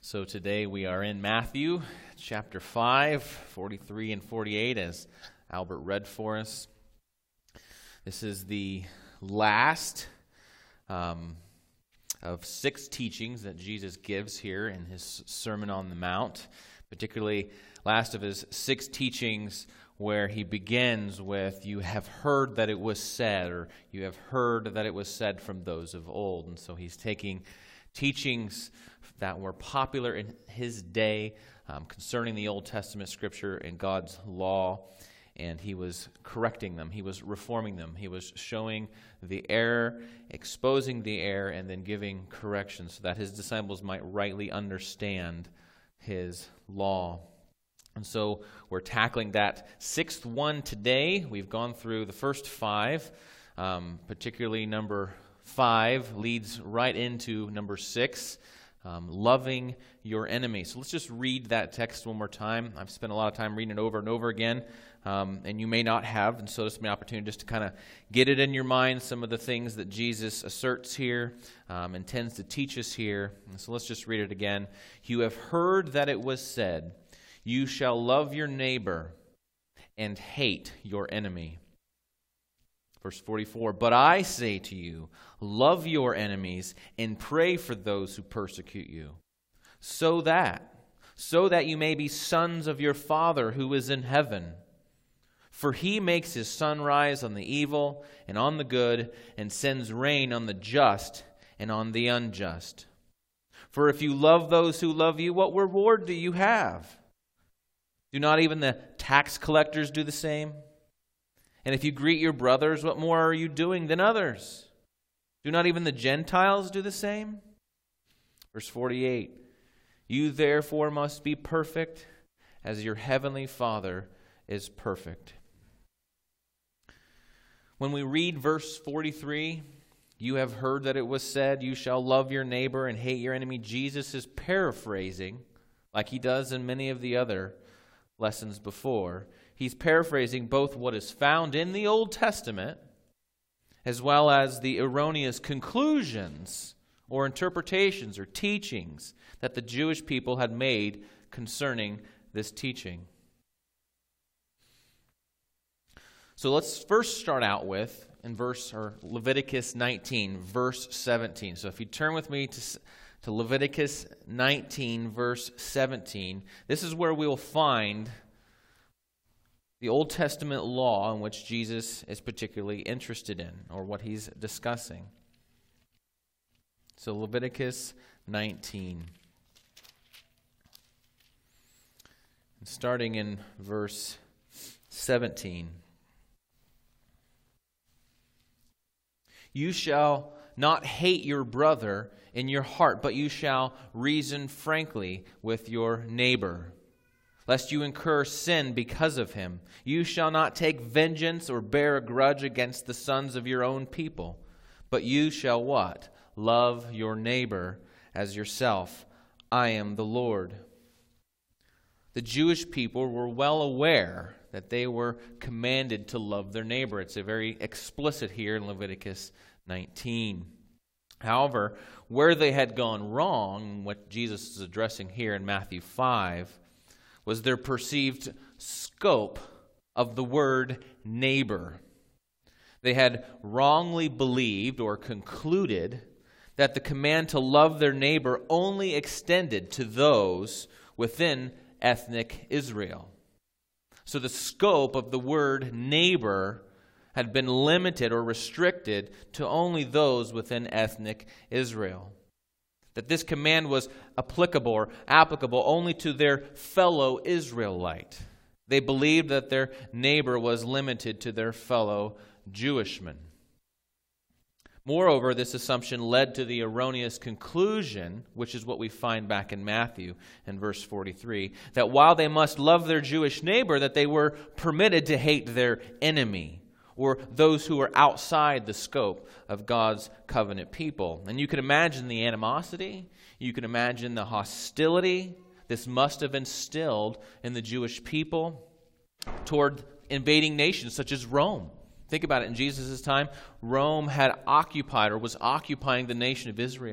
So today we are in Matthew chapter 5, 43 and 48, as Albert read for us. This is the last of 6 teachings that Jesus gives here in his Sermon on the Mount, particularly last of his 6 teachings where he begins with, "You have heard that it was said," or "You have heard that it was said from those of old." And so he's taking teachings that were popular in his day concerning the Old Testament Scripture and God's law, and he was correcting them. He was reforming them. He was showing the error, exposing the error, and then giving correction so that his disciples might rightly understand his law. And so we're tackling that 6th one today. We've gone through the first 5, particularly number 5 leads right into number 6, loving your enemy. So let's just read that text one more time. I've spent a lot of time reading it over and over again, and you may not have, and so this is my opportunity just to kind of get it in your mind, some of the things that Jesus asserts here, intends to teach us here. And so let's just read it again. "You have heard that it was said, 'You shall love your neighbor and hate your enemy.' Verse 44, 'But I say to you, love your enemies and pray for those who persecute you, so that you may be sons of your Father who is in heaven. For he makes his sun rise on the evil and on the good, and sends rain on the just and on the unjust. For if you love those who love you, what reward do you have? Do not even the tax collectors do the same? And if you greet your brothers, what more are you doing than others? Do not even the Gentiles do the same?' Verse 48, 'You therefore must be perfect as your heavenly Father is perfect.'" When we read verse 43, "You have heard that it was said, 'You shall love your neighbor and hate your enemy,' Jesus is paraphrasing, like he does in many of the other lessons before. He's paraphrasing both what is found in the Old Testament as well as the erroneous conclusions or interpretations or teachings that the Jewish people had made concerning this teaching. So let's first start out with Leviticus 19, verse 17. So if you turn with me to Leviticus 19, verse 17, this is where we will find the Old Testament law in which Jesus is particularly interested in, or what he's discussing. So Leviticus 19. And starting in verse 17. "You shall not hate your brother in your heart, but you shall reason frankly with your neighbor, lest you incur sin because of him. You shall not take vengeance or bear a grudge against the sons of your own people, but you shall" what? "Love your neighbor as yourself. I am the Lord." The Jewish people were well aware that they were commanded to love their neighbor. It's very explicit here in Leviticus 19. However, where they had gone wrong, what Jesus is addressing here in Matthew 5, was their perceived scope of the word neighbor. They had wrongly believed or concluded that the command to love their neighbor only extended to those within ethnic Israel. So the scope of the word neighbor had been limited or restricted to only those within ethnic Israel. That this command was applicable only to their fellow Israelite. They believed that their neighbor was limited to their fellow Jewishman. Moreover, this assumption led to the erroneous conclusion, which is what we find back in Matthew in verse 43, that while they must love their Jewish neighbor, that they were permitted to hate their enemy, or those who were outside the scope of God's covenant people. And you can imagine the animosity, you can imagine the hostility this must have instilled in the Jewish people toward invading nations such as Rome. Think about it. In Jesus' time, Rome had occupied or was occupying the nation of Israel.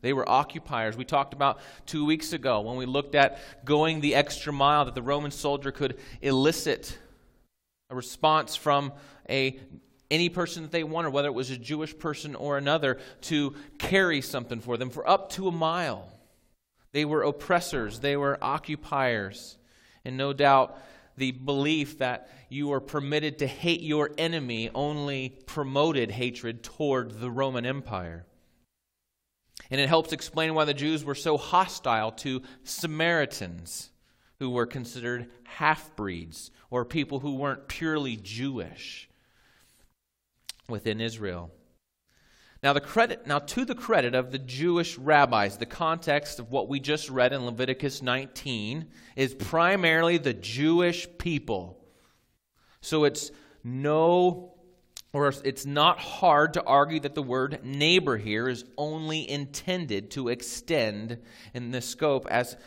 They were occupiers. We talked about 2 weeks ago when we looked at going the extra mile, that the Roman soldier could elicit a response from any person that they wanted, whether it was a Jewish person or another, to carry something for them for up to a mile. They were oppressors. They were occupiers. And no doubt the belief that you were permitted to hate your enemy only promoted hatred toward the Roman Empire. And it helps explain why the Jews were so hostile to Samaritans, who were considered half-breeds, or people who weren't purely Jewish within Israel. Now, to the credit of the Jewish rabbis, the context of what we just read in Leviticus 19 is primarily the Jewish people. So it's not hard to argue that the word neighbor here is only intended to extend in scope as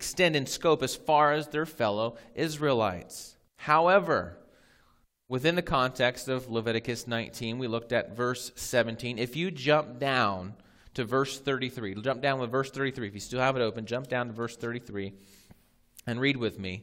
far as their fellow Israelites. However, within the context of Leviticus 19, we looked at verse 17. If you jump down to verse 33, jump down with verse 33. If you still have it open, jump down to verse 33 and read with me.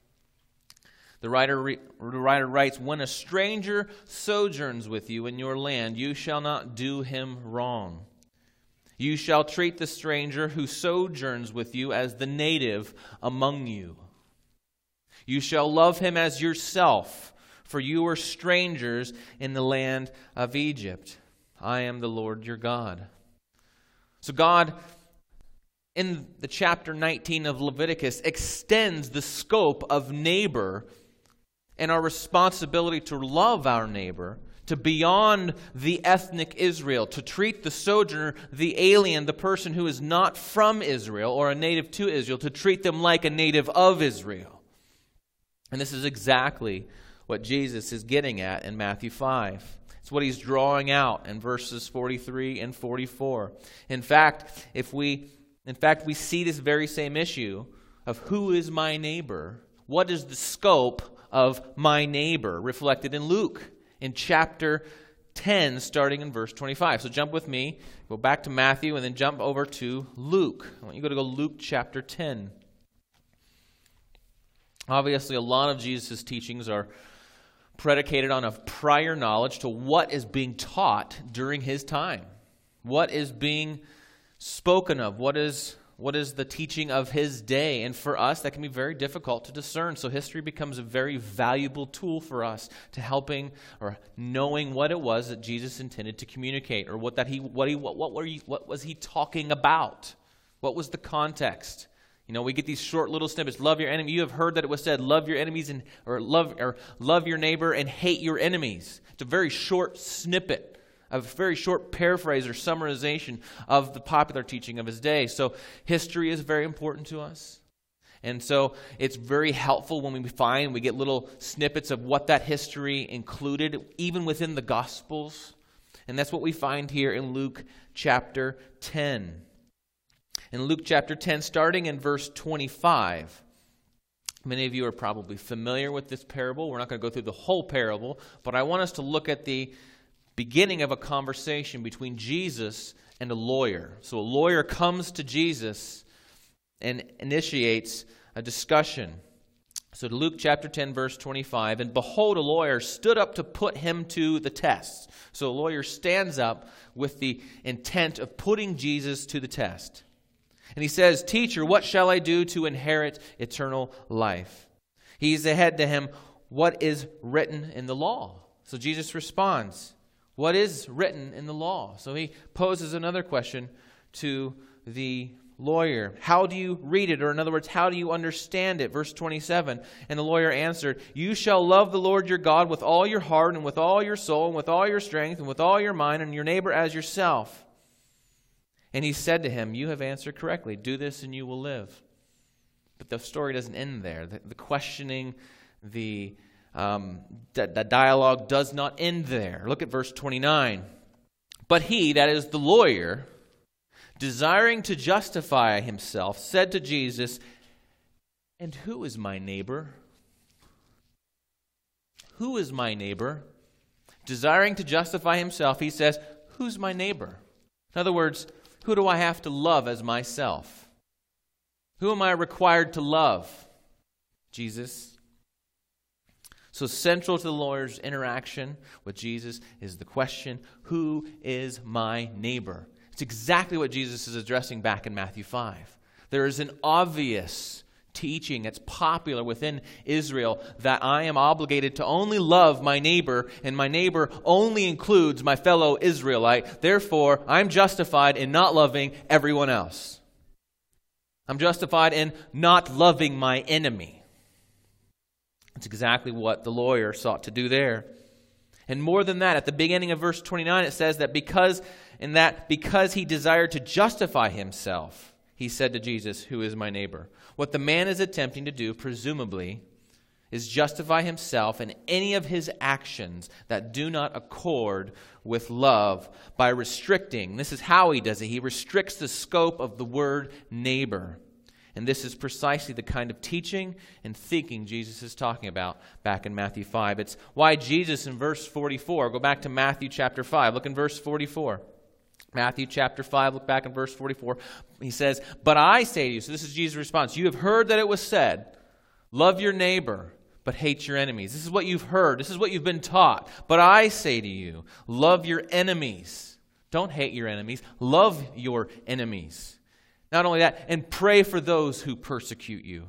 The writer writes, "When a stranger sojourns with you in your land, you shall not do him wrong. You shall treat the stranger who sojourns with you as the native among you. You shall love him as yourself, for you are strangers in the land of Egypt. I am the Lord your God." So God, in the chapter 19 of Leviticus, extends the scope of neighbor and our responsibility to love our neighbor to beyond the ethnic Israel, to treat the sojourner, the alien, the person who is not from Israel or a native to Israel, to treat them like a native of Israel. And this is exactly what Jesus is getting at in Matthew 5. It's what he's drawing out in verses 43 and 44. In fact, we see this very same issue of who is my neighbor. What is the scope of my neighbor reflected in Luke in chapter 10, starting in verse 25. So jump with me, go back to Matthew, and then jump over to Luke. I want you to go Luke chapter 10. Obviously, a lot of Jesus' teachings are predicated on a prior knowledge to what is being taught during his time. What is being spoken of? What is the teaching of his day? And for us, that can be very difficult to discern. So history becomes a very valuable tool for us to helping or knowing what it was that Jesus intended to communicate, or what was he talking about? What was the context? You know, we get these short little snippets. Love your enemy. You have heard that it was said, love your enemies or love your neighbor and hate your enemies. It's a very short snippet, a very short paraphrase or summarization of the popular teaching of his day. So history is very important to us. And so it's very helpful when we get little snippets of what that history included, even within the Gospels. And that's what we find here in Luke chapter 10. In Luke chapter 10, starting in verse 25, many of you are probably familiar with this parable. We're not going to go through the whole parable, but I want us to look at the beginning of a conversation between Jesus and a lawyer. So a lawyer comes to Jesus and initiates a discussion. So to Luke chapter 10, verse 25, "And behold, a lawyer stood up to put him to the test." So a lawyer stands up with the intent of putting Jesus to the test. And he says, "Teacher, what shall I do to inherit eternal life?" He said to him, "What is written in the law?" So Jesus responds, "What is written in the law?" So he poses another question to the lawyer. "How do you read it?" Or in other words, how do you understand it? Verse 27, "And the lawyer answered, You shall love the Lord your God with all your heart and with all your soul and with all your strength and with all your mind, and your neighbor as yourself. And he said to him, You have answered correctly. Do this and you will live." But the story doesn't end there. The questioning, the dialogue does not end there. Look at verse 29. "But he," that is the lawyer, "desiring to justify himself, said to Jesus, And who is my neighbor?" Who is my neighbor? Desiring to justify himself, he says, who's my neighbor? In other words, who do I have to love as myself? Who am I required to love? Jesus. So central to the lawyer's interaction with Jesus is the question, who is my neighbor? It's exactly what Jesus is addressing back in Matthew 5. There is an obvious teaching that's popular within Israel that I am obligated to only love my neighbor, and my neighbor only includes my fellow Israelite. Therefore, I'm justified in not loving everyone else. I'm justified in not loving my enemy. That's exactly what the lawyer sought to do there. And more than that, at the beginning of verse 29, it says that because he desired to justify himself, he said to Jesus, who is my neighbor? What the man is attempting to do, presumably, is justify himself in any of his actions that do not accord with love by restricting. This is how he does it. He restricts the scope of the word neighbor. And this is precisely the kind of teaching and thinking Jesus is talking about back in Matthew 5. It's why Jesus in verse 44, go back to Matthew chapter 5, look in verse 44. Matthew chapter 5, look back in verse 44. He says, but I say to you, so this is Jesus' response, you have heard that it was said, love your neighbor, but hate your enemies. This is what you've heard. This is what you've been taught. But I say to you, love your enemies. Don't hate your enemies. Love your enemies. Not only that, and pray for those who persecute you.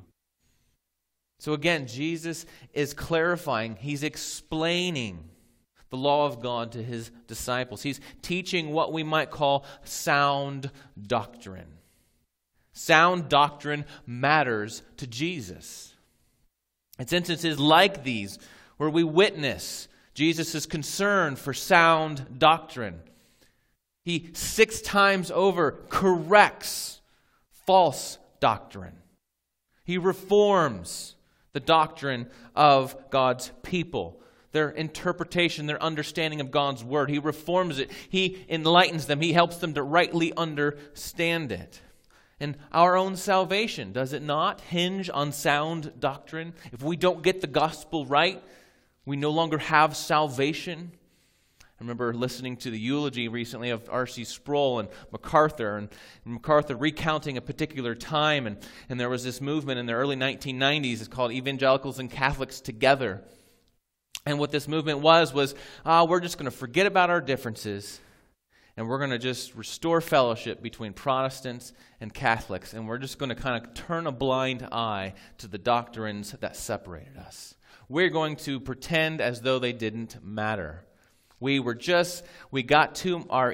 So again, Jesus is clarifying, he's explaining the law of God to his disciples. He's teaching what we might call sound doctrine. Sound doctrine matters to Jesus. It's instances like these where we witness Jesus' concern for sound doctrine. He 6 times over corrects false doctrine. He reforms the doctrine of God's people, their interpretation, their understanding of God's word. He reforms it. He enlightens them. He helps them to rightly understand it. And our own salvation, does it not hinge on sound doctrine? If we don't get the gospel right, we no longer have salvation. I remember listening to the eulogy recently of R.C. Sproul and MacArthur, and MacArthur recounting a particular time, and there was this movement in the early 1990s. It's called Evangelicals and Catholics Together. And what this movement was we're just going to forget about our differences, and we're going to just restore fellowship between Protestants and Catholics, and we're just going to kind of turn a blind eye to the doctrines that separated us. We're going to pretend as though they didn't matter. We got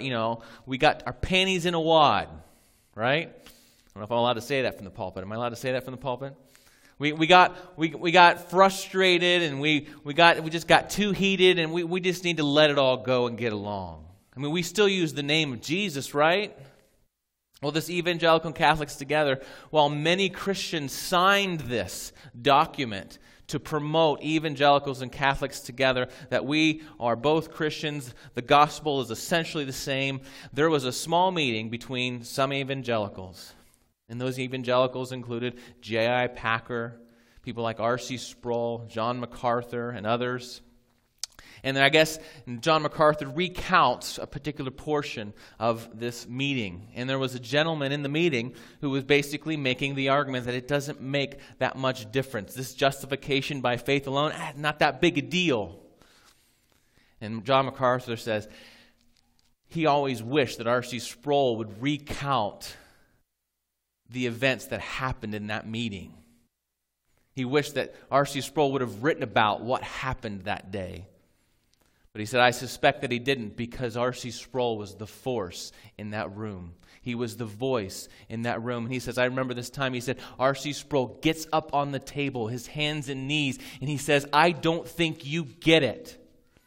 our panties in a wad, right? I don't know if I'm allowed to say that from the pulpit. Am I allowed to say that from the pulpit? We got frustrated, and we just got too heated, and we just need to let it all go and get along. I mean, we still use the name of Jesus, right? Well, this Evangelical and Catholics Together, while many Christians signed this document to promote evangelicals and Catholics together, that we are both Christians, the gospel is essentially the same, there was a small meeting between some evangelicals. And those evangelicals included J.I. Packer, people like R.C. Sproul, John MacArthur, and others. And then I guess John MacArthur recounts a particular portion of this meeting. And there was a gentleman in the meeting who was basically making the argument that it doesn't make that much difference. This justification by faith alone, not that big a deal. And John MacArthur says he always wished that R.C. Sproul would recount the events that happened in that meeting. He wished that R.C. Sproul would have written about what happened that day. But he said, I suspect that he didn't, because R.C. Sproul was the force in that room. He was the voice in that room. And he says, I remember this time, he said, R.C. Sproul gets up on the table, his hands and knees, and he says, I don't think you get it.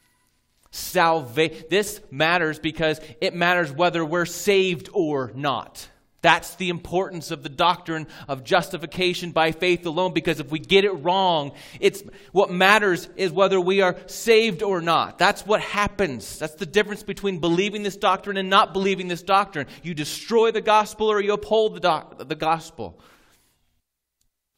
This matters because it matters whether we're saved or not. That's the importance of the doctrine of justification by faith alone, because if we get it wrong, what matters is whether we are saved or not. That's what happens. That's the difference between believing this doctrine and not believing this doctrine. You destroy the gospel or you uphold the gospel.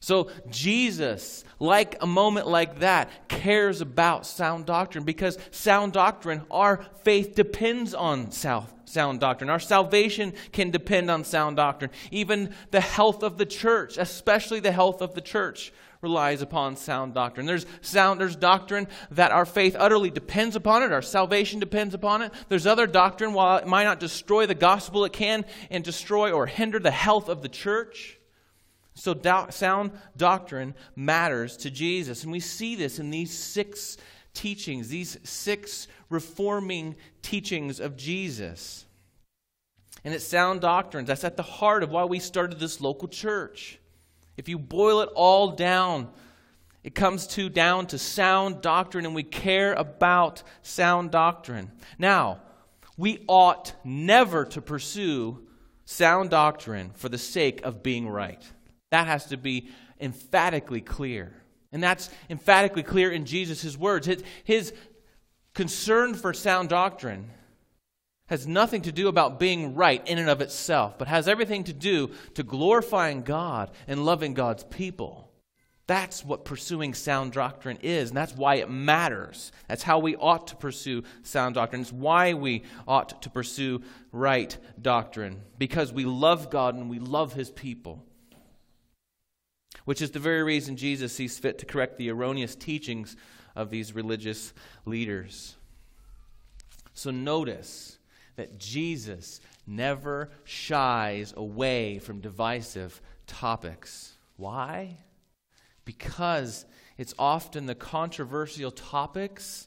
So Jesus, like a moment like that, cares about sound doctrine because sound doctrine, our faith depends on sound doctrine. Our salvation can depend on sound doctrine. Even the health of the church, especially the health of the church, relies upon sound doctrine. There's doctrine that our faith utterly depends upon it. Our salvation depends upon it. There's other doctrine, while it might not destroy the gospel, it can and destroy or hinder the health of the church. So sound doctrine matters to Jesus. And we see this in these 6 teachings, these 6 reforming teachings of Jesus. And it's sound doctrines. That's at the heart of why we started this local church. If you boil it all down, it comes down to sound doctrine, and we care about sound doctrine. Now, we ought never to pursue sound doctrine for the sake of being right. That has to be emphatically clear. And that's emphatically clear in Jesus' words. His concern for sound doctrine has nothing to do about being right in and of itself, but has everything to do to glorifying God and loving God's people. That's what pursuing sound doctrine is, and that's why it matters. That's how we ought to pursue sound doctrine. It's why we ought to pursue right doctrine, because we love God and we love His people. Which is the very reason Jesus sees fit to correct the erroneous teachings of these religious leaders. So notice that Jesus never shies away from divisive topics. Why? Because it's often the controversial topics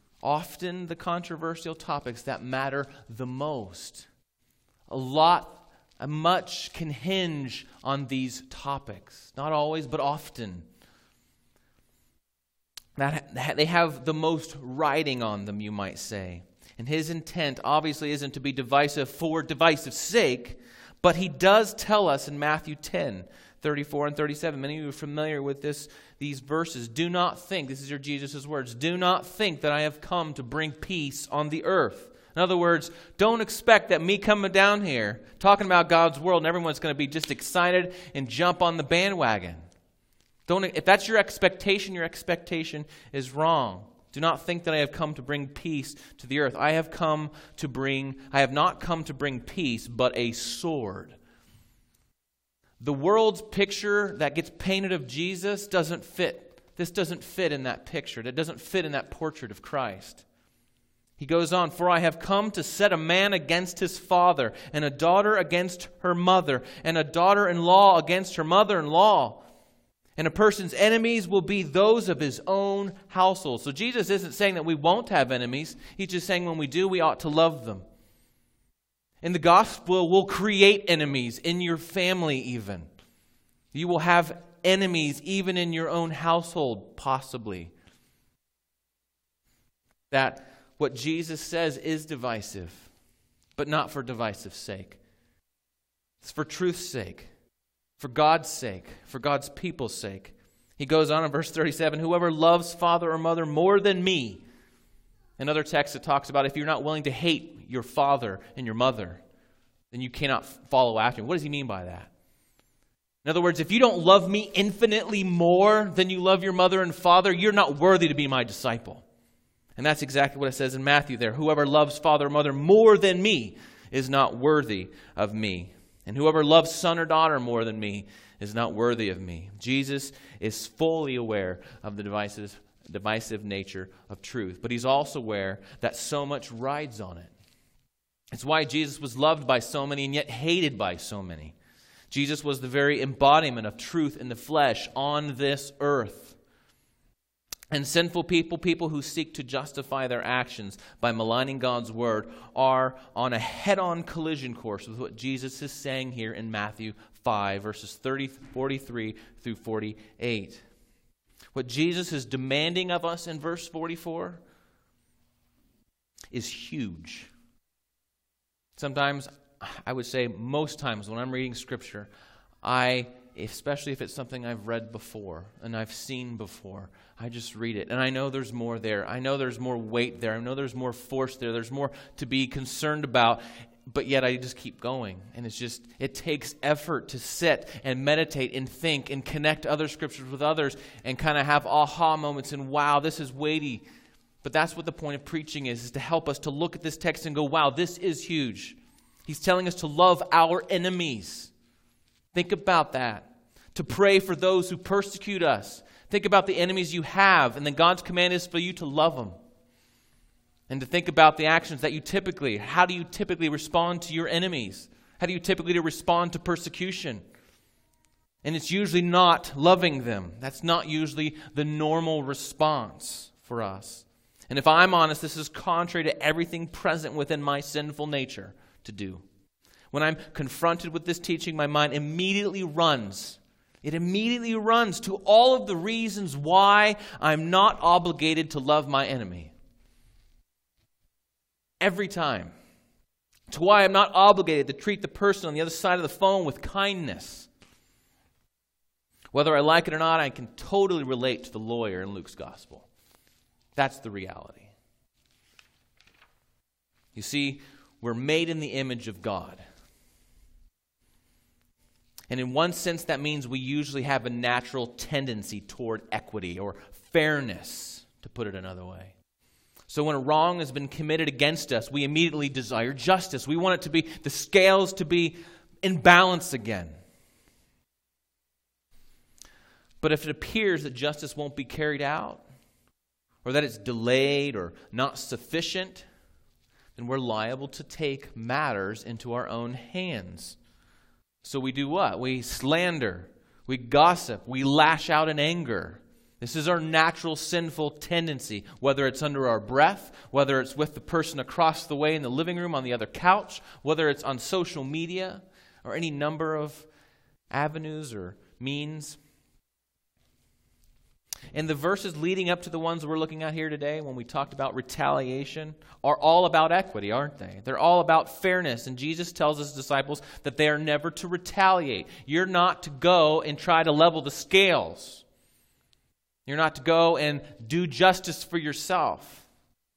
that matter the most. Much can hinge on these topics. Not always, but often. They have the most riding on them, you might say. And his intent obviously isn't to be divisive for divisive sake, but he does tell us in Matthew 10, 34 and 37. Many of you are familiar with these verses. Do not think, this is your Jesus' words, do not think that I have come to bring peace on the earth. In other words, don't expect that me coming down here, talking about God's world, and everyone's going to be just excited and jump on the bandwagon. If that's your expectation is wrong. Do not think that I have come to bring peace to the earth. I have not come to bring peace, but a sword. The world's picture that gets painted of Jesus doesn't fit. This doesn't fit in that picture. It doesn't fit in that portrait of Christ. He goes on, for I have come to set a man against his father, and a daughter against her mother, and a daughter-in-law against her mother-in-law. And a person's enemies will be those of his own household. So Jesus isn't saying that we won't have enemies. He's just saying when we do, we ought to love them. And the gospel will create enemies in your family even. You will have enemies even in your own household, possibly. That what Jesus says is divisive, but not for divisive sake. It's for truth's sake, for God's sake, for God's people's sake. He goes on in verse 37, whoever loves father or mother more than me. Another text that talks about if you're not willing to hate your father and your mother, then you cannot follow after me. What does he mean by that? In other words, if you don't love me infinitely more than you love your mother and father, you're not worthy to be my disciple. And that's exactly what it says in Matthew there. Whoever loves father or mother more than me is not worthy of me. And whoever loves son or daughter more than me is not worthy of me. Jesus is fully aware of the divisive nature of truth. But he's also aware that so much rides on it. It's why Jesus was loved by so many and yet hated by so many. Jesus was the very embodiment of truth in the flesh on this earth. And sinful people who seek to justify their actions by maligning God's word, are on a head-on collision course with what Jesus is saying here in Matthew 5, verses 43 through 48. What Jesus is demanding of us in verse 44 is huge. Sometimes, I would say most times when I'm reading Scripture, especially if it's something I've read before and I've seen before, I just read it. And I know there's more there. I know there's more weight there. I know there's more force there. There's more to be concerned about. But yet I just keep going. And it takes effort to sit and meditate and think and connect other scriptures with others and kind of have aha moments and wow, this is weighty. But that's what the point of preaching is to help us to look at this text and go, wow, this is huge. He's telling us to love our enemies. Think about that. To pray for those who persecute us. Think about the enemies you have, and then God's command is for you to love them. And to think about the actions that how do you typically respond to your enemies? How do you typically respond to persecution? And it's usually not loving them. That's not usually the normal response for us. And if I'm honest, this is contrary to everything present within my sinful nature to do. When I'm confronted with this teaching, my mind immediately runs. It immediately runs to all of the reasons why I'm not obligated to love my enemy. Every time. To why I'm not obligated to treat the person on the other side of the phone with kindness. Whether I like it or not, I can totally relate to the lawyer in Luke's gospel. That's the reality. You see, we're made in the image of God. And in one sense, that means we usually have a natural tendency toward equity or fairness, to put it another way. So when a wrong has been committed against us, we immediately desire justice. We want the scales to be in balance again. But if it appears that justice won't be carried out, or that it's delayed or not sufficient, then we're liable to take matters into our own hands. So we do what? We slander, we gossip, we lash out in anger. This is our natural sinful tendency, whether it's under our breath, whether it's with the person across the way in the living room on the other couch, whether it's on social media, or any number of avenues or means. And the verses leading up to the ones we're looking at here today, when we talked about retaliation, are all about equity, aren't they? They're all about fairness. And Jesus tells his disciples that they are never to retaliate. You're not to go and try to level the scales. You're not to go and do justice for yourself.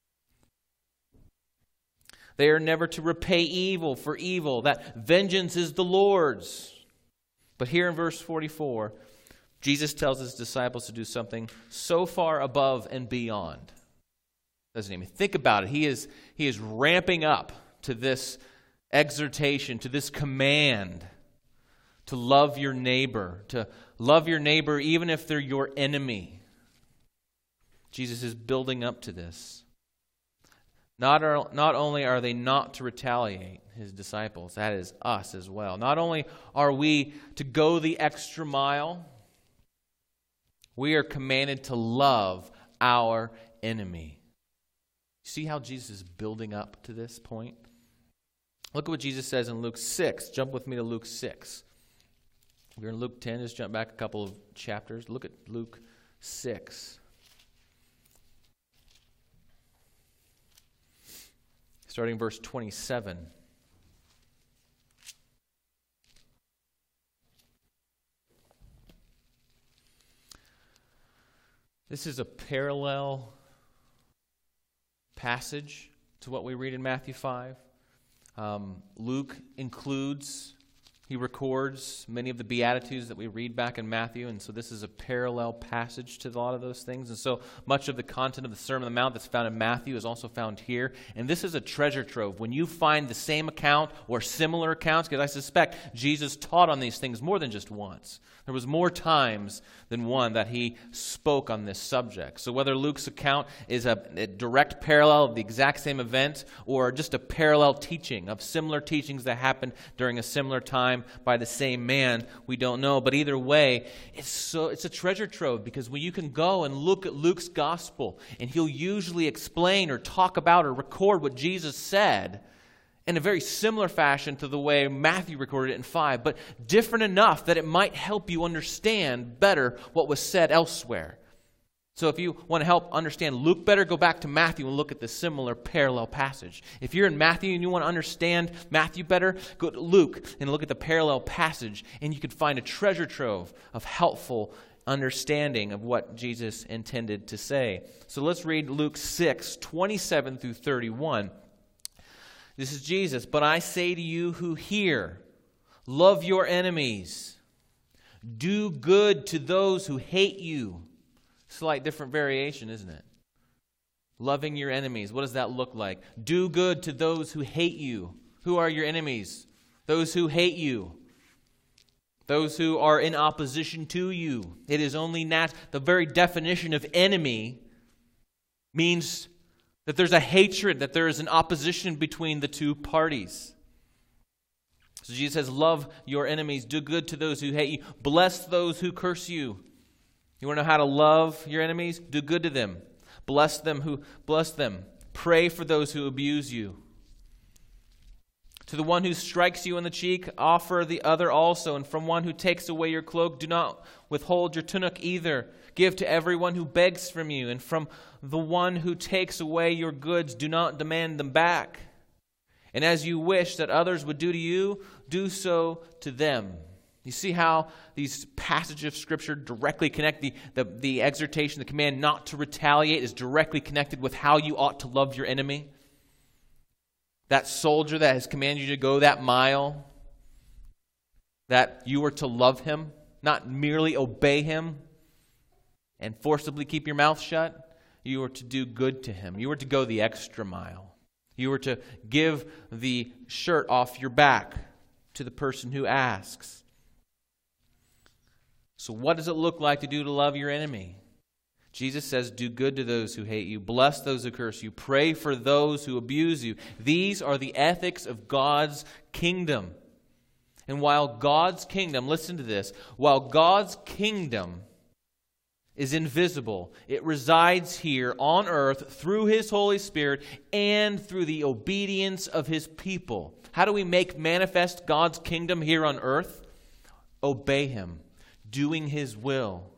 They are never to repay evil for evil. That vengeance is the Lord's. But here in verse 44, Jesus tells his disciples to do something so far above and beyond. Doesn't even think about it. He is ramping up to this exhortation, to this command to love your neighbor, even if they're your enemy. Jesus is building up to this. Not only are they not to retaliate, his disciples, that is us as well. Not only are we to go the extra mile, we are commanded to love our enemy. See how Jesus is building up to this point? Look at what Jesus says in Luke 6. Jump with me to Luke 6. We're in Luke 10. Just jump back a couple of chapters. Look at Luke 6. Starting verse 27. This is a parallel passage to what we read in Matthew 5. Luke he records many of the Beatitudes that we read back in Matthew, and so this is a parallel passage to a lot of those things. And so much of the content of the Sermon on the Mount that's found in Matthew is also found here. And this is a treasure trove. When you find the same account or similar accounts, because I suspect Jesus taught on these things more than just once. There was more times than one that he spoke on this subject. So whether Luke's account is a direct parallel of the exact same event or just a parallel teaching of similar teachings that happened during a similar time by the same man, we don't know. But either way, it's a treasure trove, because when you can go and look at Luke's gospel and he'll usually explain or talk about or record what Jesus said in a very similar fashion to the way Matthew recorded it in 5, but different enough that it might help you understand better what was said elsewhere. So if you want to help understand Luke better, go back to Matthew and look at the similar parallel passage. If you're in Matthew and you want to understand Matthew better, go to Luke and look at the parallel passage, and you can find a treasure trove of helpful understanding of what Jesus intended to say. So let's read Luke 6, 27 through 31. This is Jesus. But I say to you who hear, love your enemies. Do good to those who hate you. Slight different variation, isn't it? Loving your enemies. What does that look like? Do good to those who hate you. Who are your enemies? Those who hate you. Those who are in opposition to you. It is only the very definition of enemy means that there's a hatred, that there is an opposition between the two parties. So Jesus says, love your enemies, do good to those who hate you, bless those who curse you. You want to know how to love your enemies? Do good to them. Bless them who bless them. Pray for those who abuse you. To the one who strikes you on the cheek, offer the other also. And from one who takes away your cloak, do not withhold your tunic either. Give to everyone who begs from you. And from the one who takes away your goods, do not demand them back. And as you wish that others would do to you, do so to them. You see how these passages of Scripture directly connect the exhortation, the command not to retaliate is directly connected with how you ought to love your enemy. That soldier that has commanded you to go that mile, that you are to love him, not merely obey him and forcibly keep your mouth shut. You are to do good to him. You are to go the extra mile. You are to give the shirt off your back to the person who asks. So what does it look like to love your enemy? Jesus says, do good to those who hate you. Bless those who curse you. Pray for those who abuse you. These are the ethics of God's kingdom. And while God's kingdom, listen to this, while God's kingdom is invisible, it resides here on earth through His Holy Spirit and through the obedience of His people. How do we make manifest God's kingdom here on earth? Obey Him, doing His will.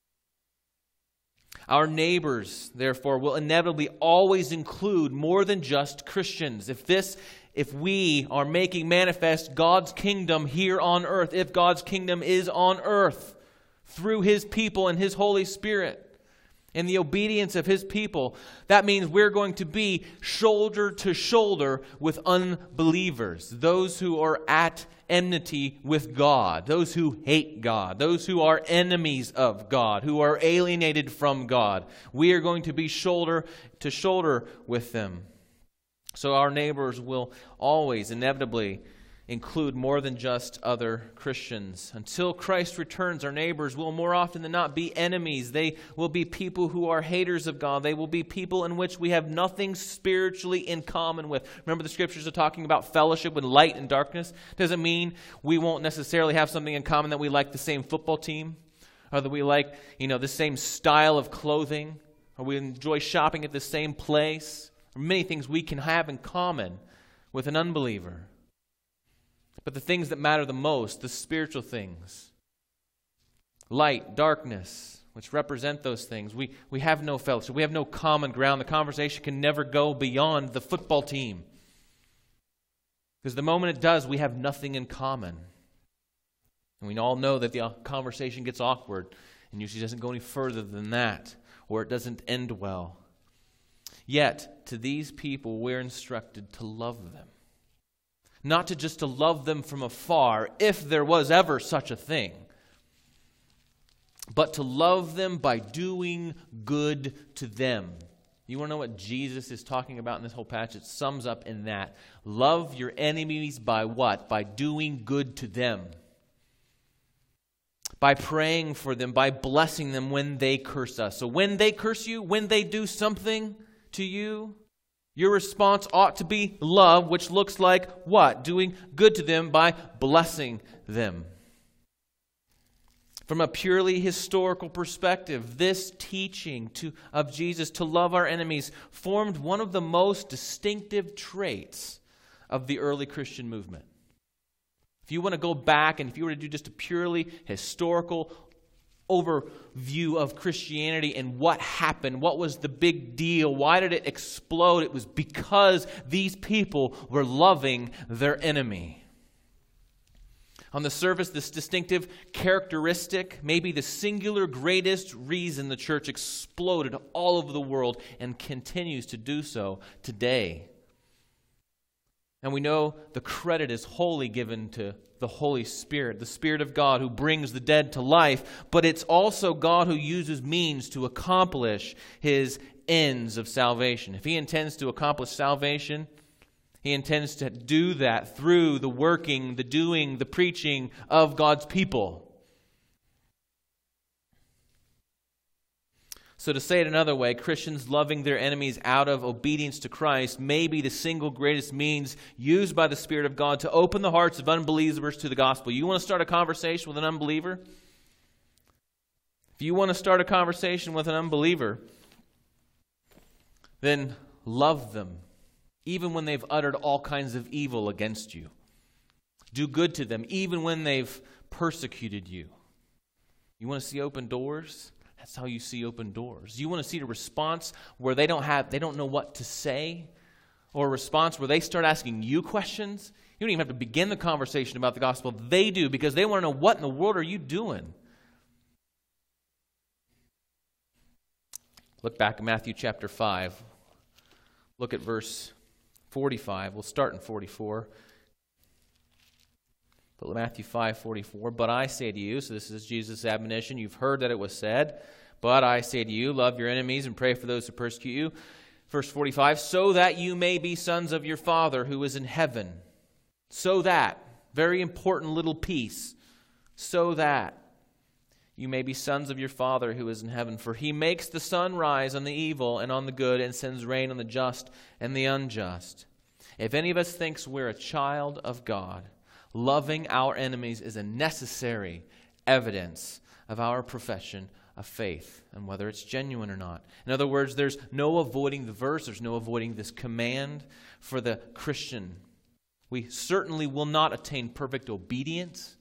Our neighbors, therefore, will inevitably always include more than just Christians. If we are making manifest God's kingdom here on earth, if God's kingdom is on earth through His people and His Holy Spirit and the obedience of His people, that means we're going to be shoulder to shoulder with unbelievers, those who are at enmity with God, those who hate God, those who are enemies of God, who are alienated from God. We are going to be shoulder to shoulder with them. So our neighbors will always inevitably include more than just other Christians. Until Christ returns, our neighbors will more often than not be enemies. They will be people who are haters of God. They will be people in which we have nothing spiritually in common with. Remember the Scriptures are talking about fellowship with light and darkness? Doesn't mean we won't necessarily have something in common, that we like the same football team, or that we like, the same style of clothing, or we enjoy shopping at the same place. There are many things we can have in common with an unbeliever. But the things that matter the most, the spiritual things, light, darkness, which represent those things, we have no fellowship. We have no common ground. The conversation can never go beyond the football team. Because the moment it does, we have nothing in common. And we all know that the conversation gets awkward and usually doesn't go any further than that, or it doesn't end well. Yet, to these people, we're instructed to love them. Not to love them from afar, if there was ever such a thing, but to love them by doing good to them. You want to know what Jesus is talking about in this whole passage? It sums up in that. Love your enemies by what? By doing good to them. By praying for them, by blessing them when they curse us. So when they curse you, when they do something to you, your response ought to be love, which looks like what? Doing good to them by blessing them. From a purely historical perspective, this teaching of Jesus to love our enemies formed one of the most distinctive traits of the early Christian movement. If you want to go back and if you were to do just a purely historical overview of Christianity and what happened, what was the big deal, why did it explode? It was because these people were loving their enemy. On the surface, this distinctive characteristic, maybe the singular greatest reason the church exploded all over the world and continues to do so today. And we know the credit is wholly given to the Holy Spirit, the Spirit of God who brings the dead to life, but it's also God who uses means to accomplish His ends of salvation. If He intends to accomplish salvation, He intends to do that through the working, the doing, the preaching of God's people. So to say it another way, Christians loving their enemies out of obedience to Christ may be the single greatest means used by the Spirit of God to open the hearts of unbelievers to the gospel. You want to start a conversation with an unbeliever? If you want to start a conversation with an unbeliever, then love them, even when they've uttered all kinds of evil against you. Do good to them, even when they've persecuted you. You want to see open doors? That's how you see open doors. You want to see a response where they don't know what to say, or a response where they start asking you questions? You don't even have to begin the conversation about the gospel. They do, because they want to know, what in the world are you doing? Look back at Matthew chapter 5. Look at verse 45. We'll start in 44. But Matthew 5:44, but I say to you, so this is Jesus' admonition, you've heard that it was said, but I say to you, love your enemies and pray for those who persecute you. Verse 45, so that you may be sons of your Father who is in heaven. So that, very important little piece, so that you may be sons of your Father who is in heaven. For He makes the sun rise on the evil and on the good, and sends rain on the just and the unjust. If any of us thinks we're a child of God, loving our enemies is a necessary evidence of our profession of faith and whether it's genuine or not. In other words, there's no avoiding the verse, there's no avoiding this command for the Christian. We certainly will not attain perfect obedience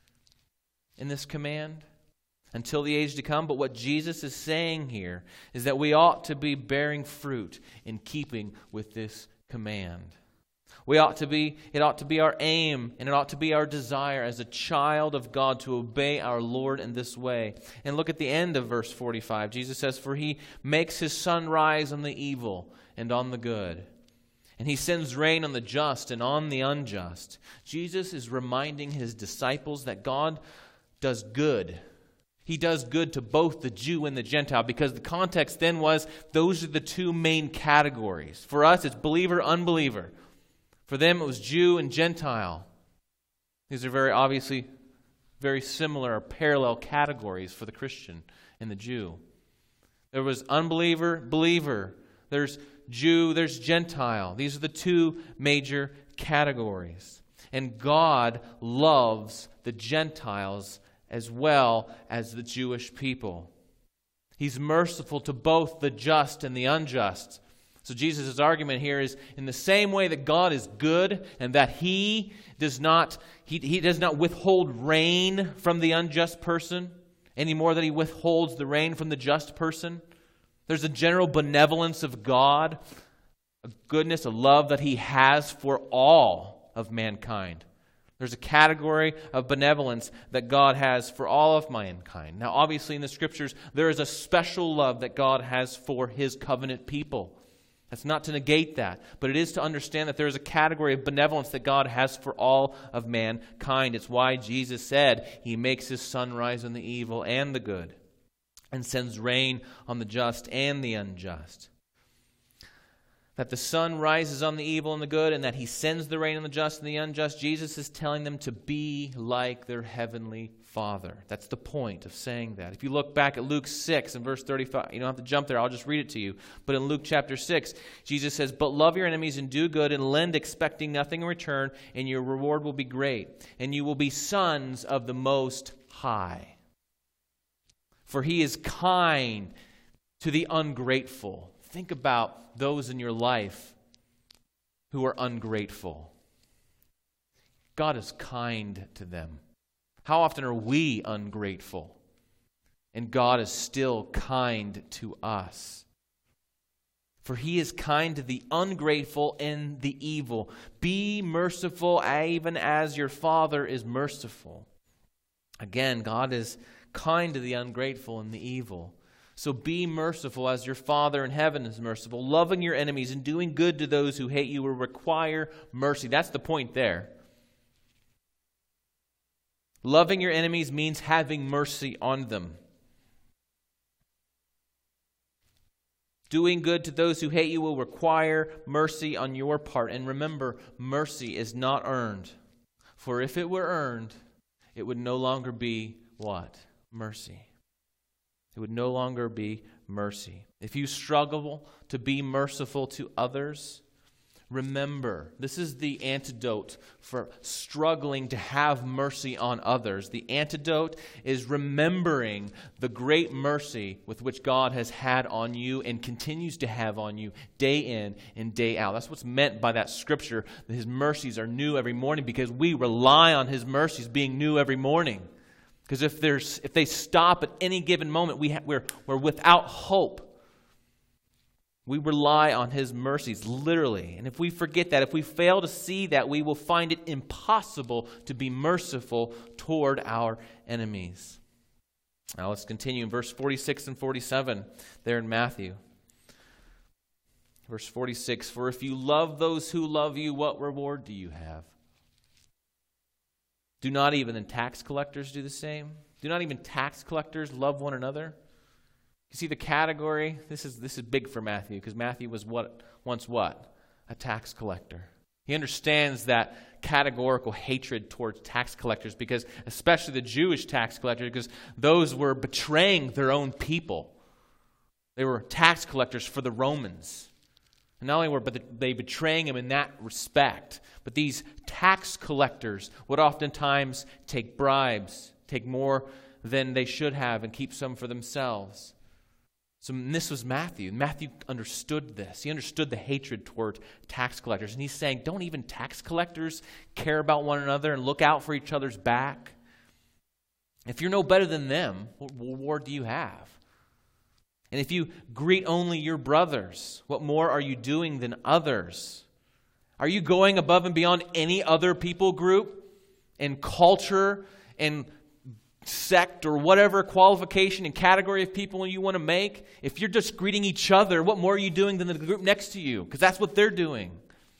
in this command until the age to come, but what Jesus is saying here is that we ought to be bearing fruit in keeping with this command. It ought to be our aim, and it ought to be our desire as a child of God to obey our Lord in this way. And look at the end of verse 45. Jesus says, for He makes His sun rise on the evil and on the good, and He sends rain on the just and on the unjust. Jesus is reminding His disciples that God does good. He does good to both the Jew and the Gentile, because the context then was those are the two main categories. For us, it's believer, unbeliever. For them, it was Jew and Gentile. These are very obviously very similar or parallel categories for the Christian and the Jew. There was unbeliever, believer. There's Jew, there's Gentile. These are the two major categories. And God loves the Gentiles as well as the Jewish people. He's merciful to both the just and the unjust. So Jesus' argument here is, in the same way that God is good and that He does not withhold rain from the unjust person any more than He withholds the rain from the just person. There's a general benevolence of God, a goodness, a love that He has for all of mankind. There's a category of benevolence that God has for all of mankind. Now, obviously, in the Scriptures, there is a special love that God has for His covenant people. That's not to negate that, but it is to understand that there is a category of benevolence that God has for all of mankind. It's why Jesus said He makes His sun rise on the evil and the good, and sends rain on the just and the unjust. That the sun rises on the evil and the good, and that He sends the rain on the just and the unjust. Jesus is telling them to be like their heavenly Father. That's the point of saying that. If you look back at Luke 6 and verse 35, you don't have to jump there, I'll just read it to you. But in Luke chapter 6, Jesus says, but love your enemies and do good and lend, expecting nothing in return, and your reward will be great. And you will be sons of the Most High. For He is kind to the ungrateful. Think about those in your life who are ungrateful. God is kind to them. How often are we ungrateful? And God is still kind to us. For He is kind to the ungrateful and the evil. Be merciful even as your Father is merciful. Again, God is kind to the ungrateful and the evil. So be merciful as your Father in heaven is merciful. Loving your enemies and doing good to those who hate you will require mercy. That's the point there. Loving your enemies means having mercy on them. Doing good to those who hate you will require mercy on your part. And remember, mercy is not earned. For if it were earned, it would no longer be what? Mercy. It would no longer be mercy. If you struggle to be merciful to others, remember, this is the antidote for struggling to have mercy on others. The antidote is remembering the great mercy with which God has had on you and continues to have on you day in and day out. That's what's meant by that scripture, that His mercies are new every morning, because we rely on His mercies being new every morning. Because if they stop at any given moment, we're without hope. We rely on His mercies, literally. And if we forget that, if we fail to see that, we will find it impossible to be merciful toward our enemies. Now let's continue in verse 46 and 47 there in Matthew. Verse 46, for if you love those who love you, what reward do you have? Do not even the tax collectors do the same? Do not even tax collectors love one another? You see the category? This is big for Matthew, because Matthew was once what? A tax collector. He understands that categorical hatred towards tax collectors, because especially the Jewish tax collectors, because those were betraying their own people. They were tax collectors for the Romans. And not only were they betraying him in that respect, but these tax collectors would oftentimes take bribes, take more than they should have, and keep some for themselves. So this was Matthew. Matthew understood this. He understood the hatred toward tax collectors. And he's saying, don't even tax collectors care about one another and look out for each other's back? If you're no better than them, what reward do you have? And if you greet only your brothers, what more are you doing than others? Are you going above and beyond any other people group and culture and sect or whatever qualification and category of people you want to make? If you're just greeting each other, what more are you doing than the group next to you? Because that's what they're doing.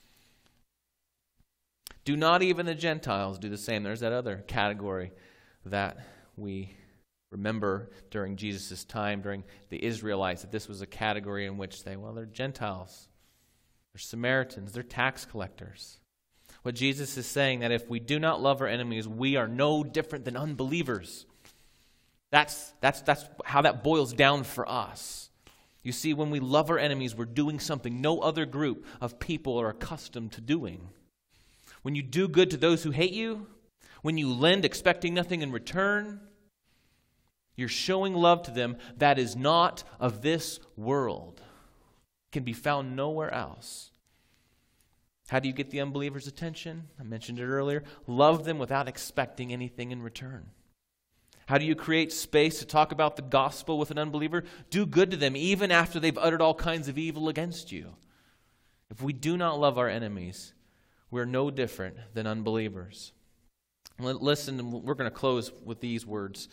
Do not even the Gentiles do the same? There's that other category that we remember during Jesus' time, during the Israelites, that this was a category in which they're Gentiles, they're Samaritans, they're tax collectors. What Jesus is saying, that if we do not love our enemies, we are no different than unbelievers. That's how that boils down for us. You see, when we love our enemies, we're doing something no other group of people are accustomed to doing. When you do good to those who hate you, when you lend expecting nothing in return, you're showing love to them that is not of this world. It can be found nowhere else. How do you get the unbeliever's attention? I mentioned it earlier. Love them without expecting anything in return. How do you create space to talk about the gospel with an unbeliever? Do good to them even after they've uttered all kinds of evil against you. If we do not love our enemies, we're no different than unbelievers. Listen, we're going to close with these words.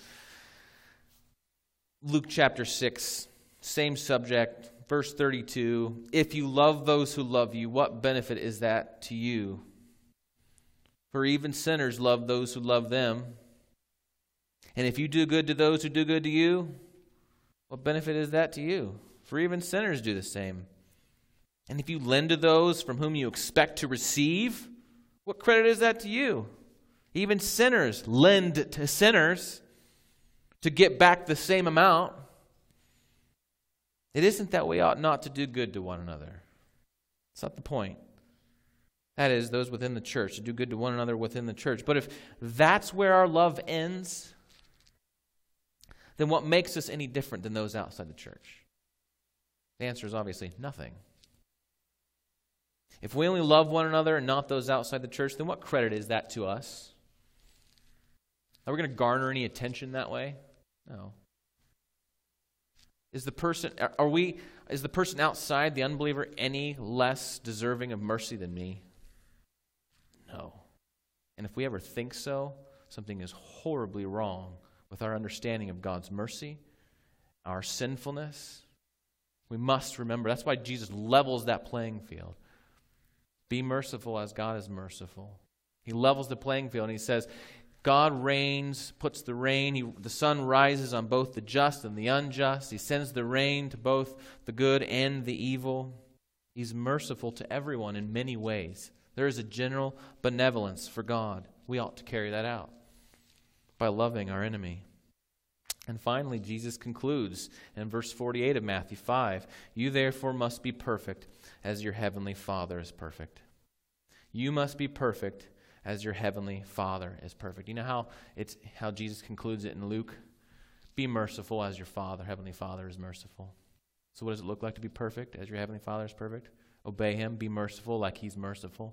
Luke chapter 6, same subject, verse 32. If you love those who love you, what benefit is that to you? For even sinners love those who love them. And if you do good to those who do good to you, what benefit is that to you? For even sinners do the same. And if you lend to those from whom you expect to receive, what credit is that to you? Even sinners lend to sinners to get back the same amount. It isn't that we ought not to do good to one another. It's not the point. That is, those within the church, to do good to one another within the church. But if that's where our love ends, then what makes us any different than those outside the church? The answer is obviously nothing. If we only love one another and not those outside the church, then what credit is that to us? Are we going to garner any attention that way? No. Is the person outside, the unbeliever, any less deserving of mercy than me? No. And if we ever think so, something is horribly wrong with our understanding of God's mercy our sinfulness. We must remember. That's why Jesus levels that playing field. Be merciful as God is merciful. He levels the playing field and he says, God reigns, puts the rain. The sun rises on both the just and the unjust. He sends the rain to both the good and the evil. He's merciful to everyone in many ways. There is a general benevolence for God. We ought to carry that out by loving our enemy. And finally, Jesus concludes in verse 48 of Matthew 5, you therefore must be perfect as your heavenly Father is perfect. You must be perfect as your heavenly Father is perfect. You know how Jesus concludes it in Luke? Be merciful as your heavenly Father is merciful. So what does it look like to be perfect as your heavenly Father is perfect? Obey him, be merciful like he's merciful.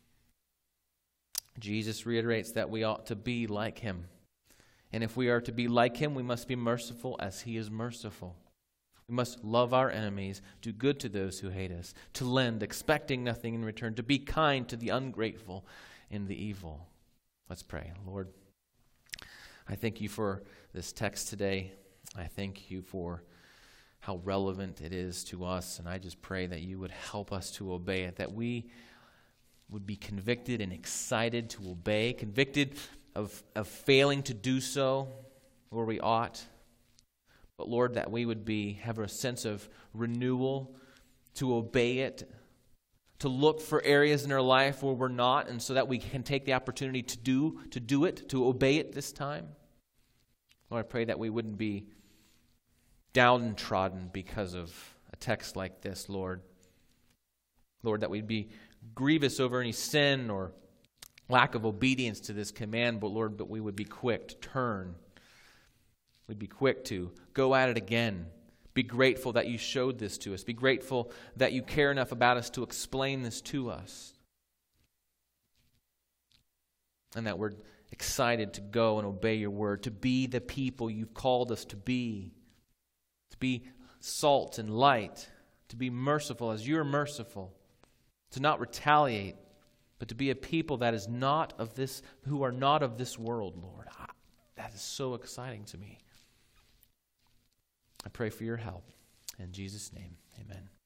Jesus reiterates that we ought to be like him. And if we are to be like him, we must be merciful as he is merciful. We must love our enemies, do good to those who hate us, to lend, expecting nothing in return, to be kind to the ungrateful and the evil. Let's pray. Lord, I thank you for this text today. I thank you for how relevant it is to us, and I just pray that you would help us to obey it, that we would be convicted and excited to obey, convicted of failing to do so where we ought. But Lord, that we would have a sense of renewal to obey it, to look for areas in our life where we're not, and so that we can take the opportunity to do it, to obey it this time. Lord, I pray that we wouldn't be downtrodden because of a text like this, Lord. Lord, that we'd be grievous over any sin or lack of obedience to this command, but Lord, we would be quick to turn. We'd be quick to go at it again. Be grateful that you showed this to us. Be grateful that you care enough about us to explain this to us. And that we're excited to go and obey your word, to be the people you've called us to be salt and light, to be merciful as you're merciful, to not retaliate, but to be a people that is not of this, who are not of this world, Lord. That is so exciting to me. I pray for your help. In Jesus' name, amen.